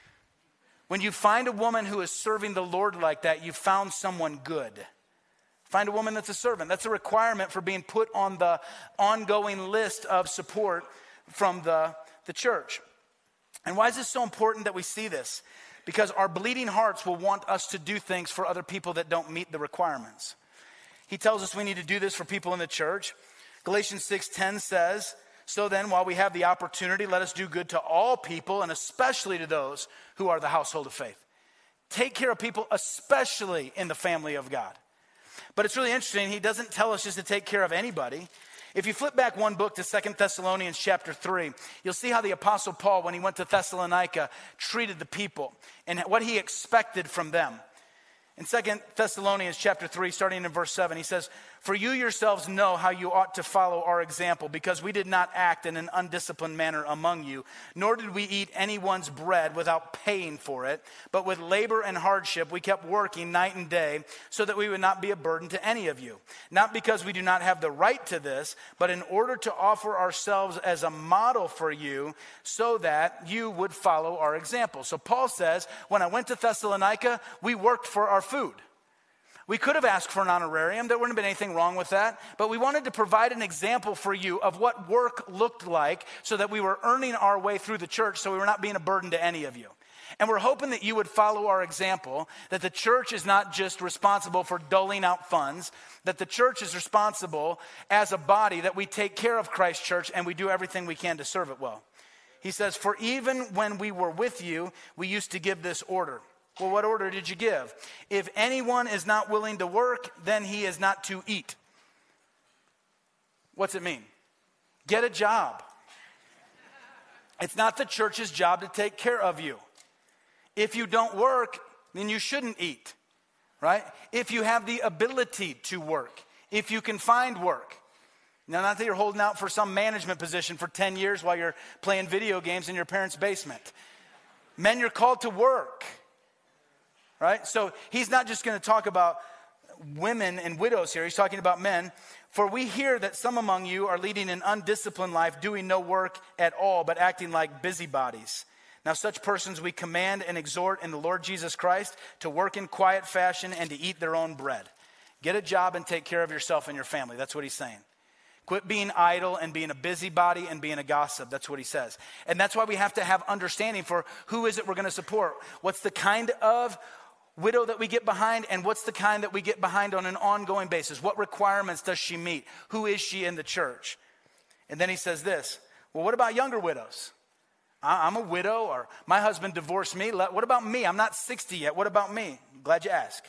When you find a woman who is serving the Lord like that, you found someone good. Find a woman that's a servant. That's a requirement for being put on the ongoing list of support from the church. And why is this so important that we see this? Because our bleeding hearts will want us to do things for other people that don't meet the requirements. He tells us we need to do this for people in the church. Galatians 6:10 says, "So then, while we have the opportunity, let us do good to all people, and especially to those who are the household of faith." Take care of people, especially in the family of God. But it's really interesting, he doesn't tell us just to take care of anybody. If you flip back one book to 2 Thessalonians chapter 3, you'll see how the Apostle Paul, when he went to Thessalonica, treated the people and what he expected from them. In 2 Thessalonians chapter 3, starting in verse 7, he says, "For you yourselves know how you ought to follow our example, because we did not act in an undisciplined manner among you, nor did we eat anyone's bread without paying for it, but with labor and hardship we kept working night and day, so that we would not be a burden to any of you. Not because we do not have the right to this, but in order to offer ourselves as a model for you, so that you would follow our example." So Paul says, when I went to Thessalonica, we worked for our food. We could have asked for an honorarium. There wouldn't have been anything wrong with that. But we wanted to provide an example for you of what work looked like, so that we were earning our way through the church, so we were not being a burden to any of you. And we're hoping that you would follow our example, that the church is not just responsible for doling out funds, that the church is responsible as a body, that we take care of Christ Church and we do everything we can to serve it well. He says, "For even when we were with you, we used to give this order." Well, what order did you give? "If anyone is not willing to work, then he is not to eat." What's it mean? Get a job. It's not the church's job to take care of you. If you don't work, then you shouldn't eat, right? If you have the ability to work, if you can find work. Now, not that you're holding out for some management position for 10 years while you're playing video games in your parents' basement. Men, you're called to work. Right? So he's not just going to talk about women and widows here. He's talking about men. "For we hear that some among you are leading an undisciplined life, doing no work at all, but acting like busybodies. Now such persons we command and exhort in the Lord Jesus Christ to work in quiet fashion and to eat their own bread." Get a job and take care of yourself and your family. That's what he's saying. Quit being idle and being a busybody and being a gossip. That's what he says. And that's why we have to have understanding for who is it we're going to support. What's the kind of widow that we get behind, and what's the kind that we get behind on an ongoing basis? What requirements does she meet? Who is she in the church? And then he says this, well, what about younger widows? I'm a widow, or my husband divorced me. What about me? I'm not 60 yet. What about me? Glad you asked.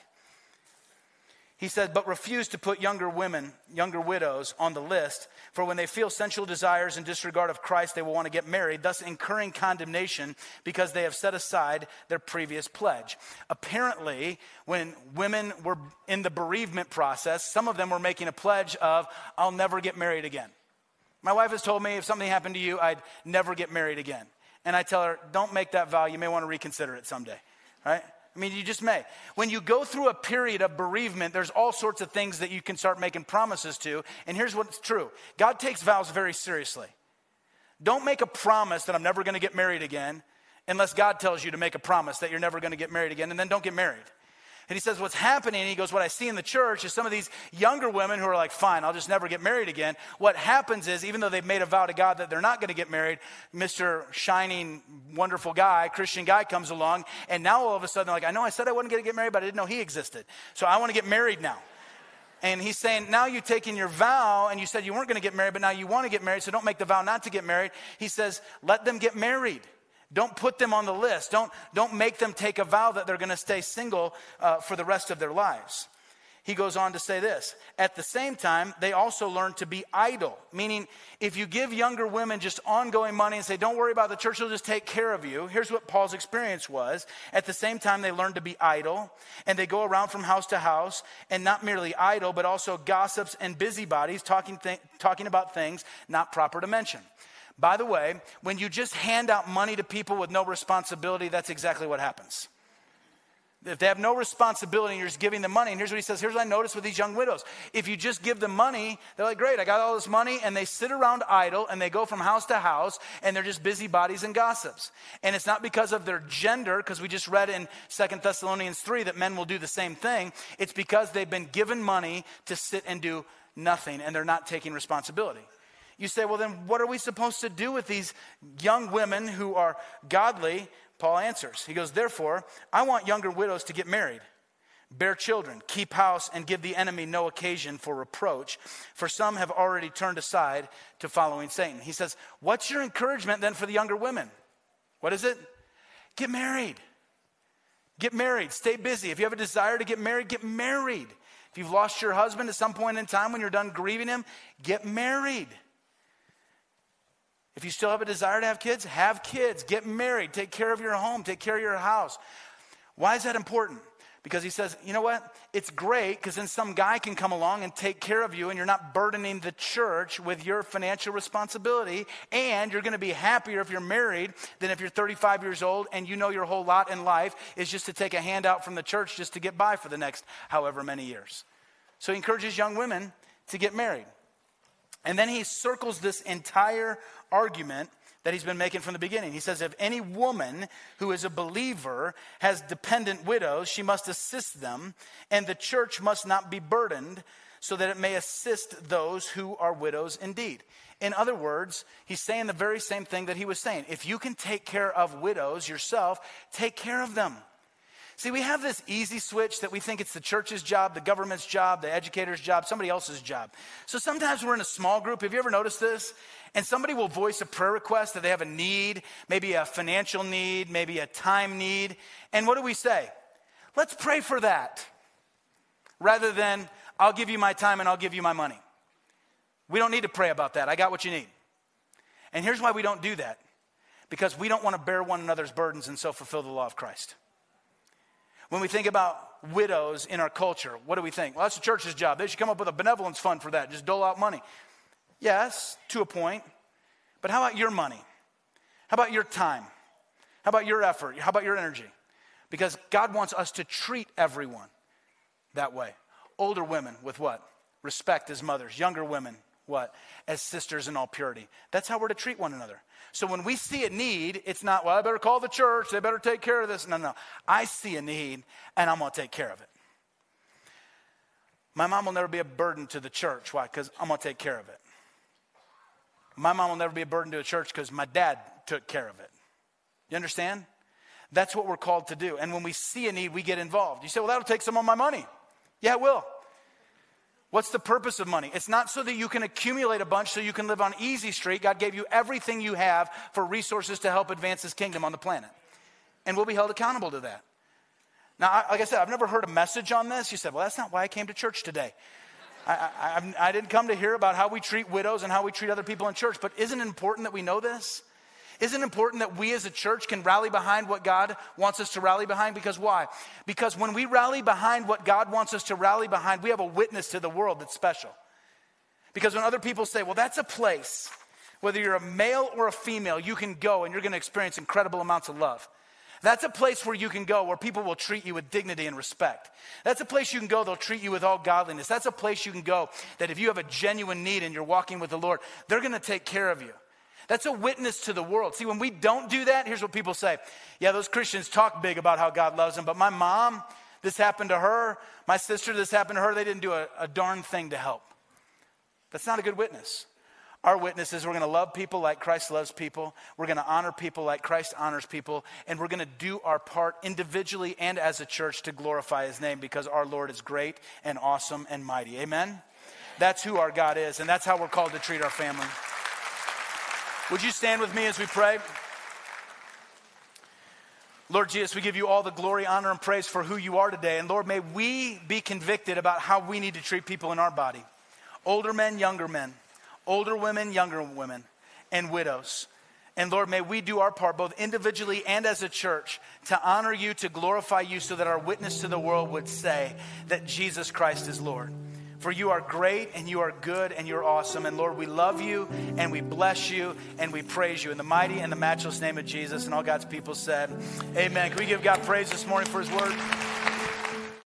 He said, "But refuse to put younger widows on the list, for when they feel sensual desires and disregard of Christ, they will want to get married, thus incurring condemnation because they have set aside their previous pledge." Apparently, when women were in the bereavement process, some of them were making a pledge of, "I'll never get married again." My wife has told me if something happened to you, I'd never get married again. And I tell her, don't make that vow. You may want to reconsider it someday, right? I mean, you just may. When you go through a period of bereavement, there's all sorts of things that you can start making promises to. And here's what's true. God takes vows very seriously. Don't make a promise that I'm never going to get married again unless God tells you to make a promise that you're never going to get married again, and then don't get married. And he says what's happening, he goes, what I see in the church is some of these younger women who are like, fine, I'll just never get married again. What happens is, even though they've made a vow to God that they're not going to get married, Mr. Shining, wonderful guy, Christian guy comes along, and now all of a sudden they're like, I know I said I wasn't going to get married, but I didn't know he existed. So I want to get married now. And he's saying, now you've taken your vow, and you said you weren't going to get married, but now you want to get married, so don't make the vow not to get married. He says, let them get married. Don't put them on the list. Don't make them take a vow that they're going to stay single for the rest of their lives. He goes on to say this. At the same time, they also learn to be idle. Meaning, if you give younger women just ongoing money and say, don't worry about the church, will just take care of you. Here's what Paul's experience was. At the same time, they learn to be idle. And they go around from house to house. And not merely idle, but also gossips and busybodies, talking about things not proper to mention. By the way, when you just hand out money to people with no responsibility, that's exactly what happens. If they have no responsibility and you're just giving them money, and here's what he says, here's what I noticed with these young widows. If you just give them money, they're like, great, I got all this money, and they sit around idle, and they go from house to house, and they're just busybodies and gossips. And it's not because of their gender, because we just read in 2 Thessalonians 3 that men will do the same thing. It's because they've been given money to sit and do nothing, and they're not taking responsibility. You say, well, then what are we supposed to do with these young women who are godly? Paul answers. He goes, therefore, I want younger widows to get married, bear children, keep house, and give the enemy no occasion for reproach, for some have already turned aside to following Satan. He says, what's your encouragement then for the younger women? What is it? Get married. Get married. Stay busy. If you have a desire to get married, get married. If you've lost your husband at some point in time when you're done grieving him, get married. If you still have a desire to have kids, get married, take care of your home, take care of your house. Why is that important? Because he says, you know what? It's great because then some guy can come along and take care of you and you're not burdening the church with your financial responsibility, and you're going to be happier if you're married than if you're 35 years old and you know your whole lot in life is just to take a handout from the church just to get by for the next however many years. So he encourages young women to get married. And then he circles this entire argument that he's been making from the beginning. He says, if any woman who is a believer has dependent widows, she must assist them, and the church must not be burdened, so that it may assist those who are widows indeed. In other words, he's saying the very same thing that he was saying. If you can take care of widows yourself, take care of them. See, we have this easy switch that we think it's the church's job, the government's job, the educator's job, somebody else's job. So sometimes we're in a small group. Have you ever noticed this? And somebody will voice a prayer request that they have a need, maybe a financial need, maybe a time need. And what do we say? Let's pray for that. Rather than, I'll give you my time and I'll give you my money. We don't need to pray about that. I got what you need. And here's why we don't do that. Because we don't want to bear one another's burdens and so fulfill the law of Christ. When we think about widows in our culture, what do we think? Well, that's the church's job. They should come up with a benevolence fund for that. Just dole out money. Yes, to a point. But how about your money? How about your time? How about your effort? How about your energy? Because God wants us to treat everyone that way. Older women with what? Respect as mothers. Younger women, what? As sisters in all purity. That's how we're to treat one another. So when we see a need, it's not, well, I better call the church. They better take care of this. No. I see a need, and I'm going to take care of it. My mom will never be a burden to the church. Why? Because I'm going to take care of it. My mom will never be a burden to a church because my dad took care of it. You understand? That's what we're called to do. And when we see a need, we get involved. You say, well, that'll take some of my money. Yeah, it will. What's the purpose of money? It's not so that you can accumulate a bunch so you can live on easy street. God gave you everything you have for resources to help advance his kingdom on the planet. And we'll be held accountable to that. Now, like I said, I've never heard a message on this. You said, well, that's not why I came to church today. I didn't come to hear about how we treat widows and how we treat other people in church. But isn't it important that we know this? Isn't it important that we as a church can rally behind what God wants us to rally behind? Because why? Because when we rally behind what God wants us to rally behind, we have a witness to the world that's special. Because when other people say, well, that's a place, whether you're a male or a female, you can go and you're going to experience incredible amounts of love. That's a place where you can go where people will treat you with dignity and respect. That's a place you can go, they'll treat you with all godliness. That's a place you can go that if you have a genuine need and you're walking with the Lord, they're going to take care of you. That's a witness to the world. See, when we don't do that, here's what people say. Yeah, those Christians talk big about how God loves them, but my mom, this happened to her. My sister, this happened to her. They didn't do a darn thing to help. That's not a good witness. Our witness is we're going to love people like Christ loves people. We're going to honor people like Christ honors people. And we're going to do our part individually and as a church to glorify his name because our Lord is great and awesome and mighty. Amen? That's who our God is, and that's how we're called to treat our family. Would you stand with me as we pray? Lord Jesus, we give you all the glory, honor, and praise for who you are today. And Lord, may we be convicted about how we need to treat people in our body. Older men, younger men. Older women, younger women. And widows. And Lord, may we do our part both individually and as a church to honor you, to glorify you so that our witness to the world would say that Jesus Christ is Lord. For you are great and you are good and you're awesome. And Lord, we love you and we bless you and we praise you in the mighty and the matchless name of Jesus. And all God's people said, amen. Can we give God praise this morning for his word?